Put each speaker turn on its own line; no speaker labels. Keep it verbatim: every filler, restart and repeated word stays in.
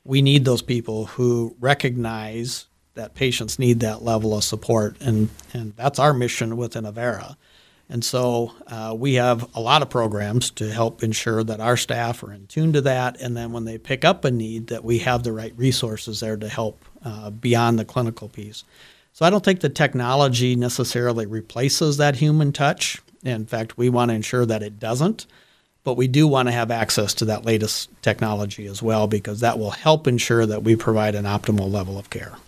we need those people who recognize that patients need that level of support, and, and that's our mission within Avera. And so uh, we have a lot of programs to help ensure that our staff are in tune to that, and then when they pick up a need, that we have the right resources there to help uh, beyond the clinical piece. So I don't think the technology necessarily replaces that human touch. In fact, we want to ensure that it doesn't, but we do want to have access to that latest technology as well, because that will help ensure that we provide an optimal level of care.